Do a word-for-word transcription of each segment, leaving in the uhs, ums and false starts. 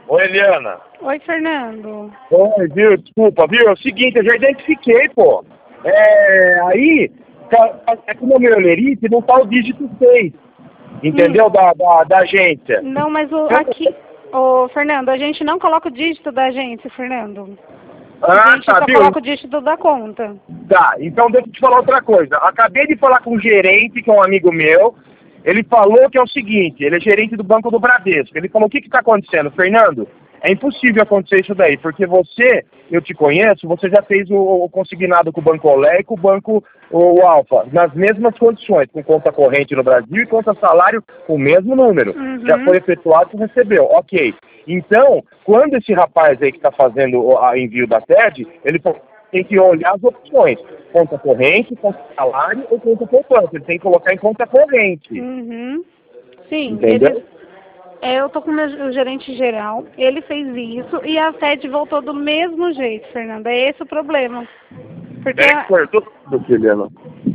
Oi, Eliana. Oi, Fernando. Oi, viu? Desculpa, viu? É o seguinte, eu já identifiquei, pô. É, aí, aqui no meu Lerite não tá o dígito seis, entendeu? Hum. Da, da, da agência. Não, mas o, aqui... Ô, Fernando, a gente não coloca o dígito da agência, Fernando. Ah, A gente tá, só viu? coloca o dígito da conta. Tá, então deixa eu te falar outra coisa. Acabei de falar com um gerente, que é um amigo meu. Ele falou que é o seguinte, ele é gerente do Banco do Bradesco. Ele falou, o que que tá acontecendo? Fernando, é impossível acontecer isso daí, porque você, eu te conheço, você já fez o, o consignado com o Banco Olé e com o Banco o, o Alfa, nas mesmas condições, com conta corrente no Brasil e conta salário com o mesmo número. Uhum. Já foi efetuado e recebeu, ok. Então, quando esse rapaz aí que está fazendo o envio da T E D, ele tem que olhar as opções. Conta corrente, conta salário ou conta poupança. Ele tem que colocar em conta corrente. Uhum. Sim, Entendeu? ele... É, eu tô com o meu o gerente geral, ele fez isso e a T E D voltou do mesmo jeito, Fernando. É esse o problema. Porque É que cortou tudo, Juliana.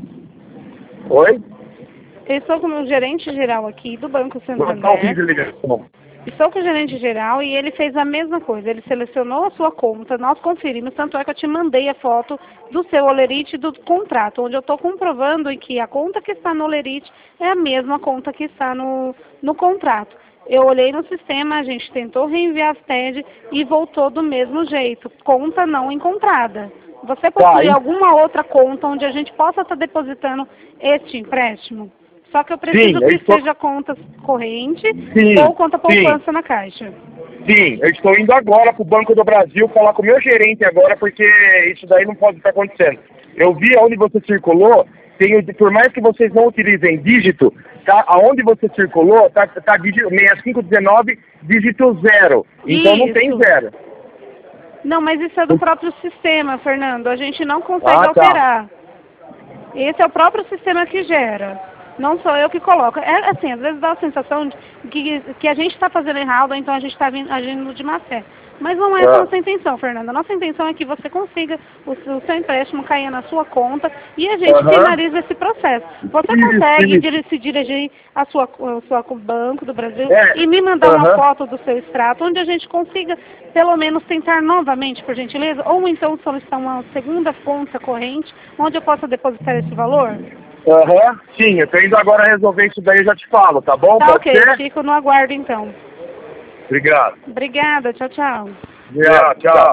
Oi? eu estou com o meu gerente geral aqui do Banco Não tá Santander. ouvindo ligação. Estou com o gerente geral e ele fez a mesma coisa. Ele selecionou a sua conta, nós conferimos, tanto é que eu te mandei a foto do seu Olerite do contrato, onde eu estou comprovando que a conta que está no Olerite é a mesma conta que está no, no contrato. Eu olhei no sistema, a gente tentou reenviar as T E D e voltou do mesmo jeito, conta não encontrada. Você possui Tá, alguma outra conta onde a gente possa estar depositando este empréstimo? Só que eu preciso sim, eu que estou... seja conta corrente sim, ou conta poupança sim, na Caixa. sim, eu estou indo agora para o Banco do Brasil falar com o meu gerente agora, porque isso daí não pode estar acontecendo. Eu vi onde você circulou, tem, por mais que vocês não utilizem dígito, tá, aonde você circulou está tá dígito seis cinco um nove, dígito zero. Então não tem Isso. zero. Não, mas isso é do próprio sistema, Fernando. A gente não consegue Ah, tá. alterar. Esse é o próprio sistema que gera. Não sou eu que coloco. É assim, às vezes dá a sensação de que, que a gente está fazendo errado, ou então a gente está agindo de má fé. Mas não é essa a Ah. nossa intenção, Fernanda. A nossa intenção é que você consiga o seu, o seu empréstimo cair na sua conta e a gente Aham. finaliza esse processo. Você Isso, consegue isso. dire- se dirigir ao sua, ao sua Banco do Brasil É, e me mandar uma aham. foto do seu extrato, onde a gente consiga, pelo menos, tentar novamente, por gentileza, ou então solicitar uma segunda conta corrente, onde eu possa depositar esse valor? Aham, sim, eu tô indo agora resolver isso daí, eu já te falo, tá bom? Tá Pode ok, ser? fico no aguardo então. Obrigado. Obrigada, tchau, tchau. Tchau, tchau.